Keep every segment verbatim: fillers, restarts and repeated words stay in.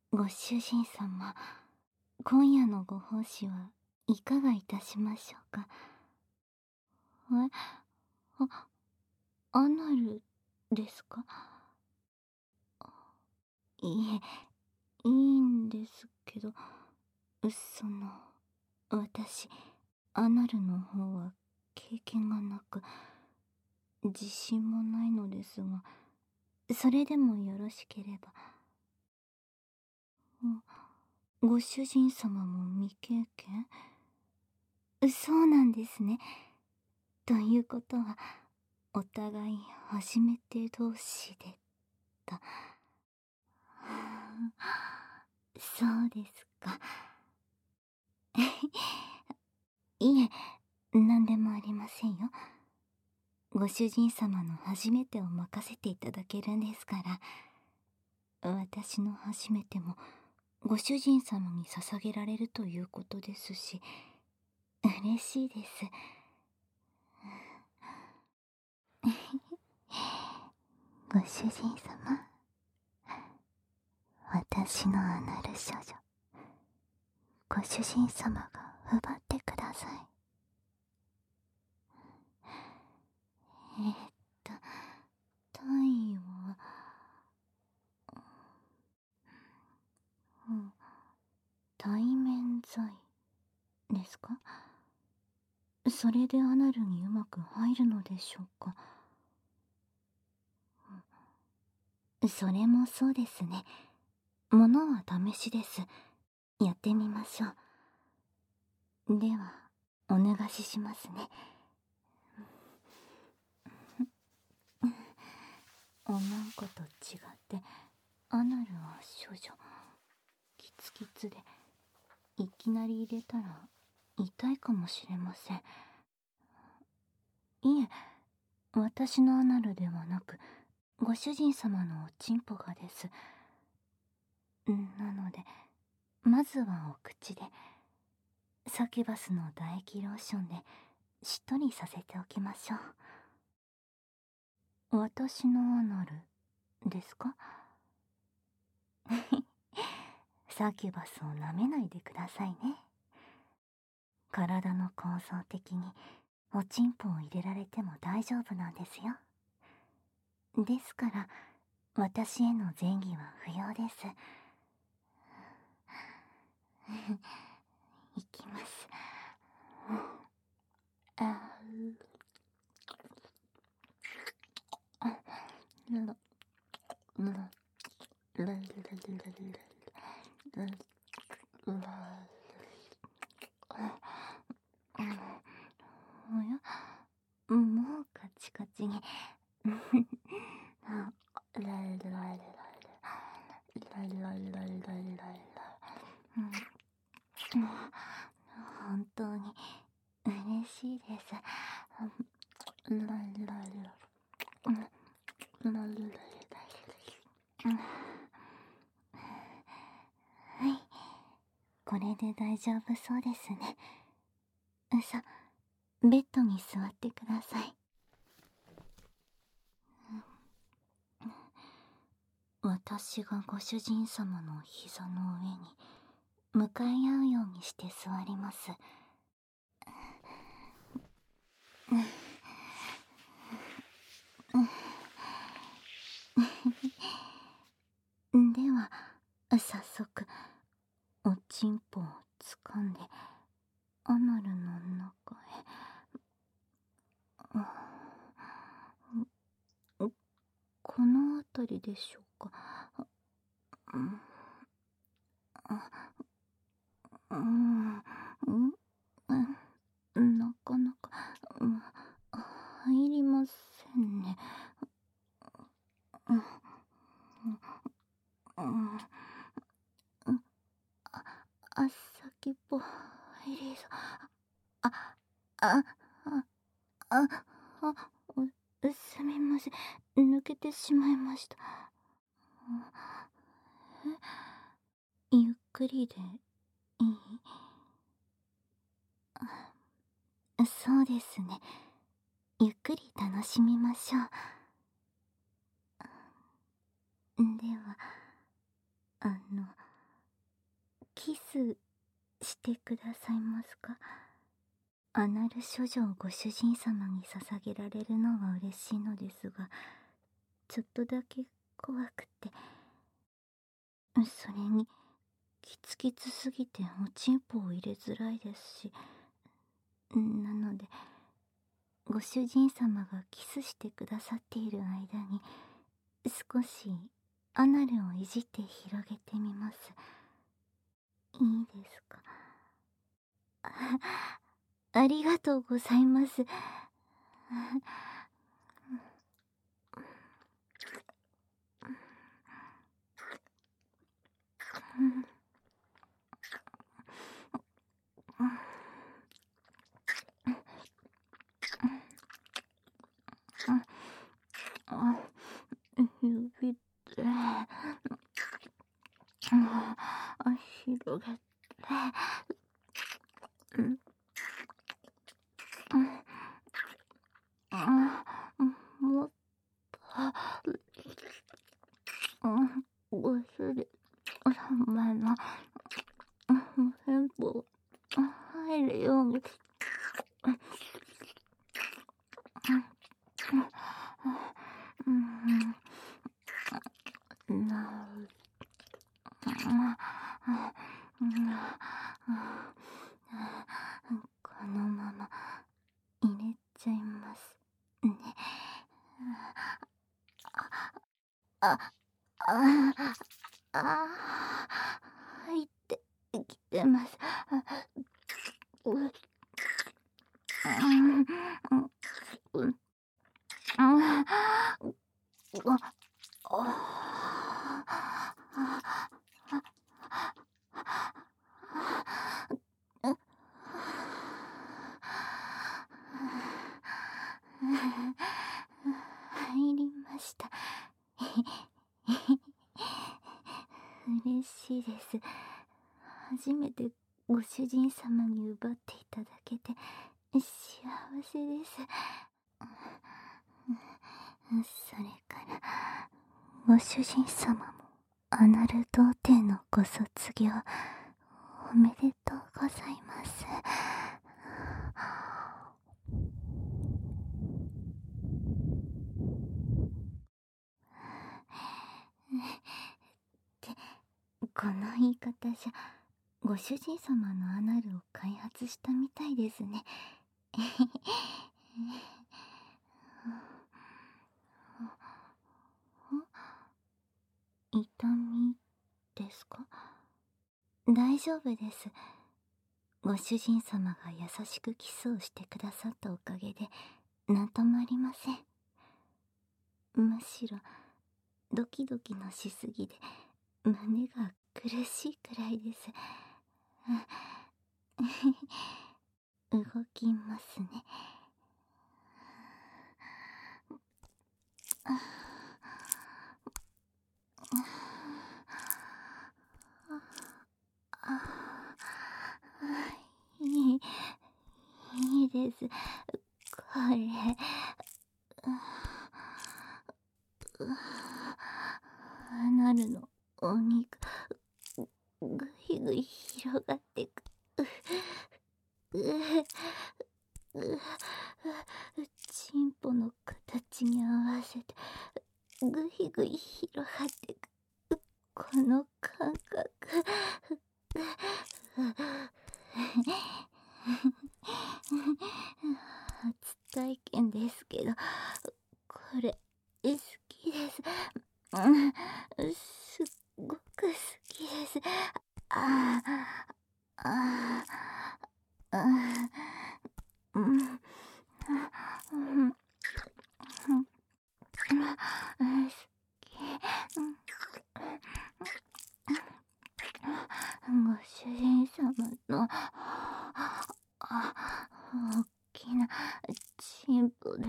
ご主人様、今夜のご奉仕はいかがいたしましょうか。え、あ、アナルですか？いえ、いいんですけど、その、私、アナルの方は経験がなく、自信もないのですが、それでもよろしければ。ご主人様も未経験？そうなんですね。ということは、お互い初めて同士でと。そうですか。いえ、何でもありませんよ。ご主人様の初めてを任せていただけるんですから。私の初めてもご主人様に捧げられるということですし、嬉しいです。ご主人様、私のアナル少女、ご主人様が奪ってください。えー、っと、体位は、うん、対面剤ですか？それでアナルにうまく入るのでしょうか？それもそうですね。ものは試しです。やってみましょう。では、お願いしますね。女の子と違って、アナルは少女。キツキツで、いきなり入れたら痛いかもしれません。いえ、私のアナルではなく、ご主人様のおちんぽがです。なので、まずはお口で、サキュバスの唾液ローションでしっとりさせておきましょう。私のアナルですか？サキュバスを舐めないでくださいね。体の構造的におちんぽを入れられても大丈夫なんですよ。ですから私への前儀は不要です。いきます。ああ、ルルルルルルルルルおや、もうカチカチに。本当に嬉しいです。はい、これで大丈夫そうですね。さ、ベッドに座ってください。私がご主人様の膝の上に向かい合うようにして座ります。では早速おちんぽを掴んでアナルの中へ。この辺りでしょうか。うん、うん、なかなか、うん、入りませんね。うん、うん、うん、あ、あ、先っぽ入りそう。あ、あ、あ、あ、あ、すみません。抜けてしまいました。え、ゆっくりでいい？そうですね。ゆっくり楽しみましょう。では、あの、 キスしてくださいますか？アナル処女をご主人様に捧げられるのは嬉しいのですが、ちょっとだけ怖くて。それにキツキツすぎておちんぽを入れづらいですし、なのでご主人様がキスしてくださっている間に少しアナルをいじって広げてみます。いいですか？あ、ありがとうございます。指で広げて、もっとご主人様の全部入るように。このまま入れちゃいますね。あ、あ、あ、入ってきてます。う、うん、うん、入りました。嬉しいです。初めてご主人様に奪っていただけて幸せです。それからご主人様もアナル童貞のご卒業おめでとうございます。ってこの言い方じゃご主人様のアナルを開発したみたいですね。痛みですか？大丈夫です。ご主人様が優しくキスをしてくださったおかげでなんともありません。むしろドキドキのしすぎで胸が苦しいくらいです。動きますね。いい、いいです。これアナルのお肉ぐいぐい広がってく。チンポの形に合わせてぐいぐい広がってく。この感覚初体験ですけどこれ好きです。すっごく好きです。ああ、ああ、うん、うん、好き。ご主人様の大きなチンポで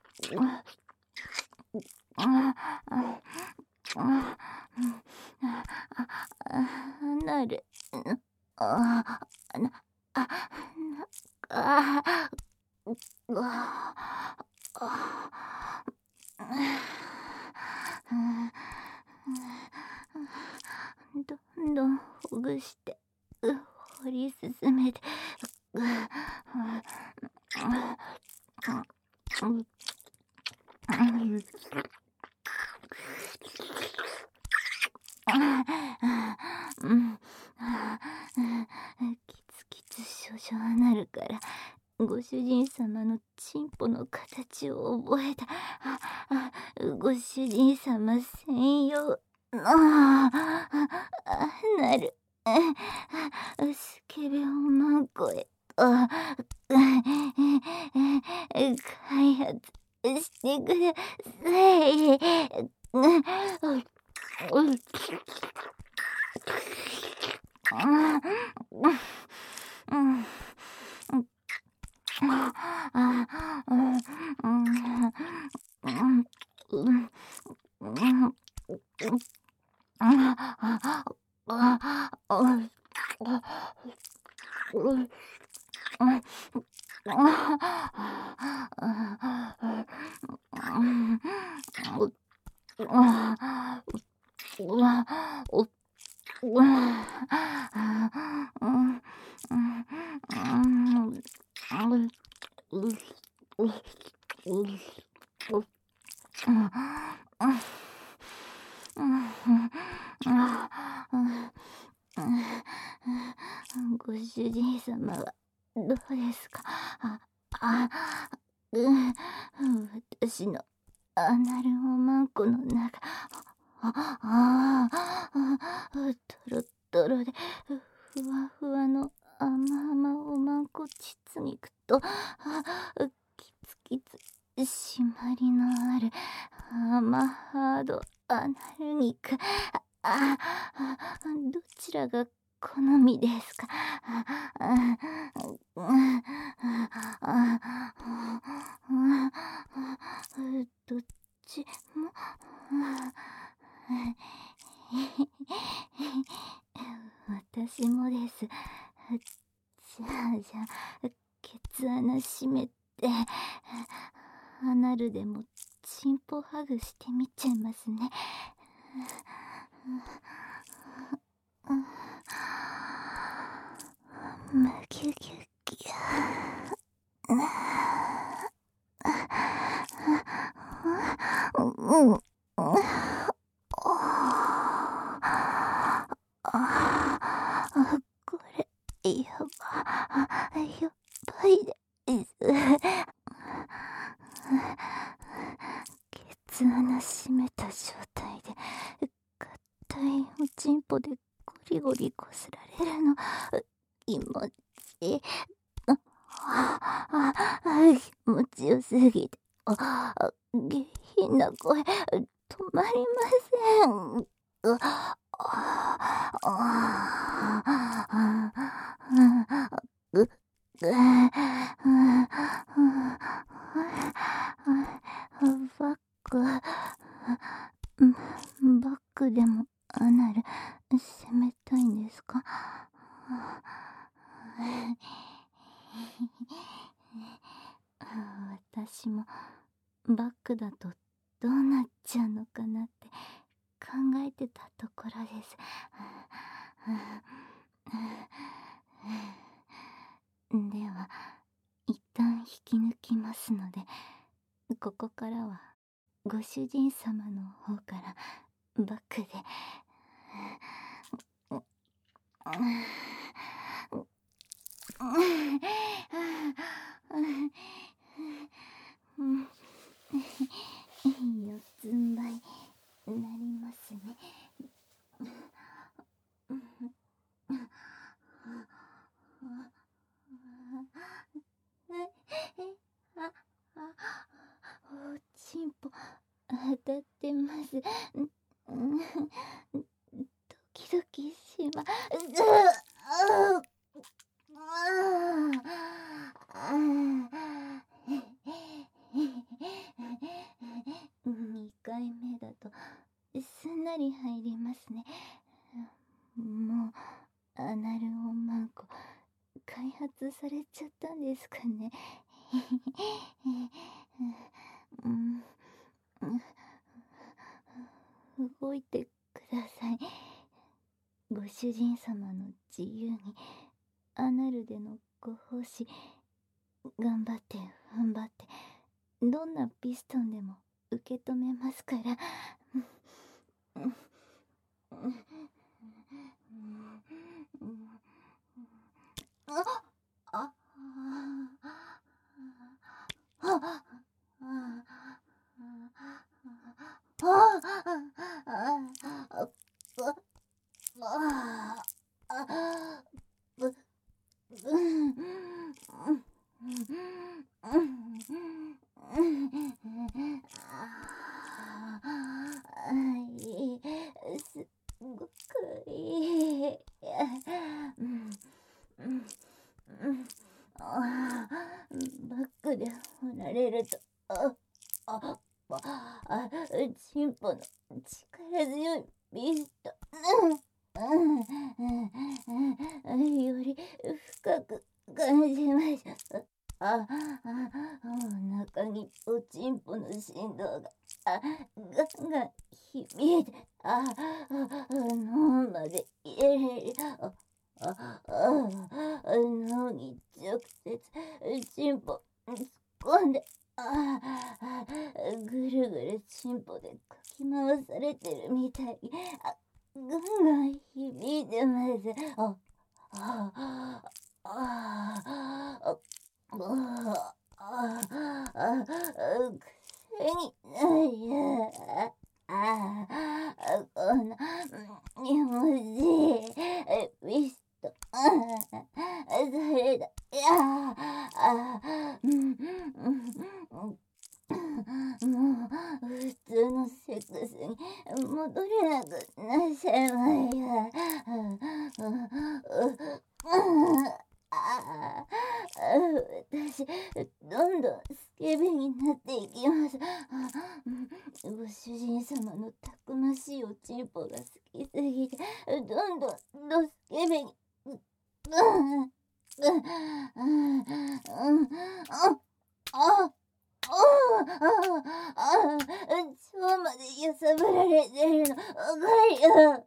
なるあなああどんどんほぐして掘り進めて、キツキツ少々アナルからご主人様のチンポの形を覚えた。ご主人様専用のアナル、スケベおまんこへと開発してください。ご主人様はどうですか？あ、あ、うん、私のアナルおまんこの中、あ、あ、あ、トロトロでふわふわの甘々おまんこ膣肉と、キツキツ締まりのある甘ハードアナル肉、あ、どちらが好みですか？どっちも私もです。じゃあじゃあケツ穴閉めてアナルでもチンポハグしてみちゃいますね。むぎゅぎゅぎゅうん、これやばやばいです。ケツ穴閉めた状態で硬いおちんぽでゴリゴリこすられるの気持ちいい。気持ちよすぎて下品な声止まりません。バックバックでもアナル攻めたいんですか？私もバックだとどうなっちゃうのかなって考えてたところです。では一旦引き抜きますので、ここからはご主人様の方からバックで。四つん這いになりますね。おちんぽ当たってます。ドキドキしま、にかいめだとすんなり入りますね。もうアナルおまんこ開発されちゃったんですかね。うん、動いてください。 ご主人様の自由にアナルでのご奉仕、頑張って踏ん張ってどんなピストンでも受け止めますから。あああすごくいい。バックで掘られると、あ、あ、あ、チンポの力強いビスト、より深く感じました。あ、お腹におちんぽの振動があガンガン響いて、あ、脳まで入れれる。ああ脳に直接チンポ突っ込んで、ああぐるぐるチンポでかき回されてるみたいに、あガンガン響いてます。あああああああくせにないや。ああこんな気持ちいいビスト、それだ。いやあうんもう普通のセックスに戻れなくなっちゃいまいや。あ私どんどんスケベになっていきます。ご主人様のたくましいおちんぽが好きすぎて、どんどんどスケベに。腸まで揺さぶられてるのわかるよ。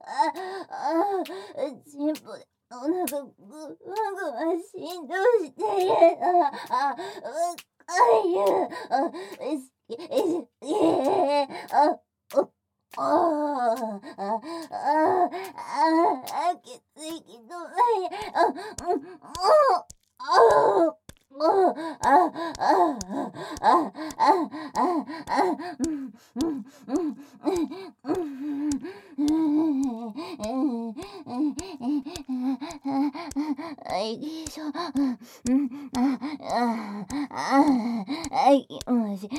チンポでお腹ぐわぐわ振動してるの。あ、わかるよ。あ、すげえ、すげえ。あ、おああ、ああ、ああ、血液止まり、あ、うん、もう、ああ。もう、あ、あ、あ、あ、あ、あ、あ、うん、うん、うん、うん、うん、いいしょ、うん、あ、あ、あ、はい、もし、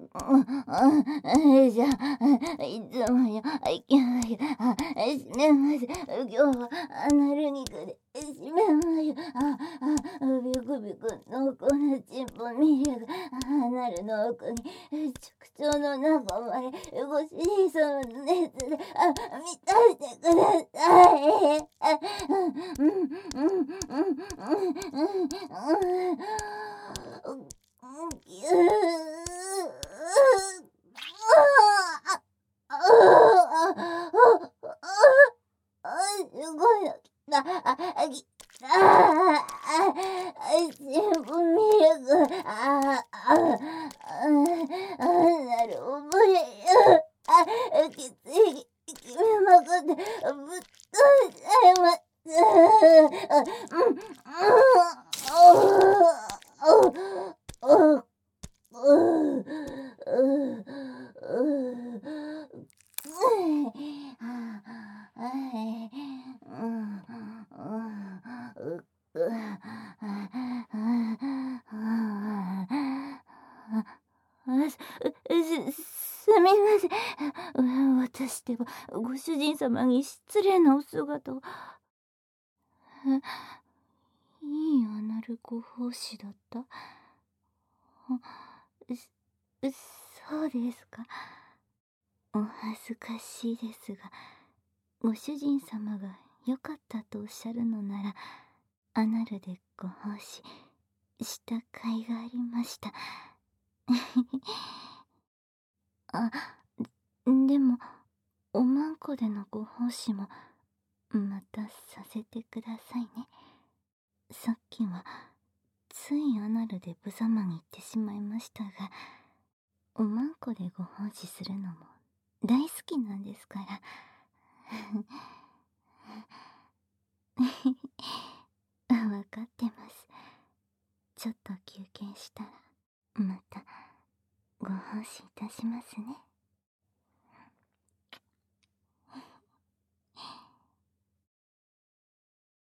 じゃあ、いつもよ、いきますよ、あ、閉めます、今日はアナル肉で閉めますよ、あ、あ、ビクビク濃厚なチンポミルがアナルの奥に直腸の中までご主人様の熱であ満たしてください。あ、うん、うん、うん、うん、うん、うん、うん、ぎゅーああすごいの来た。あ、来た。あ、全部ミルク。あ、あ、あ、なるほどや。あ、血液決めまくってぶっ飛んじゃいます。うん、うん、うん、うん、す、すみません。私ではご主人様に失礼なお姿を。いいアナルご奉仕だった。そうですか。お恥ずかしいですが、ご主人様が良かったとおっしゃるのなら、アナルでご奉仕した甲斐がありました。あ、でも、おまんこでのご奉仕もまたさせてくださいね。さっきはついアナルで無様に言ってしまいましたが、おまんこでご奉仕するのも大好きなんですから。わかってます。ちょっと休憩したらまたご奉仕いたしますね。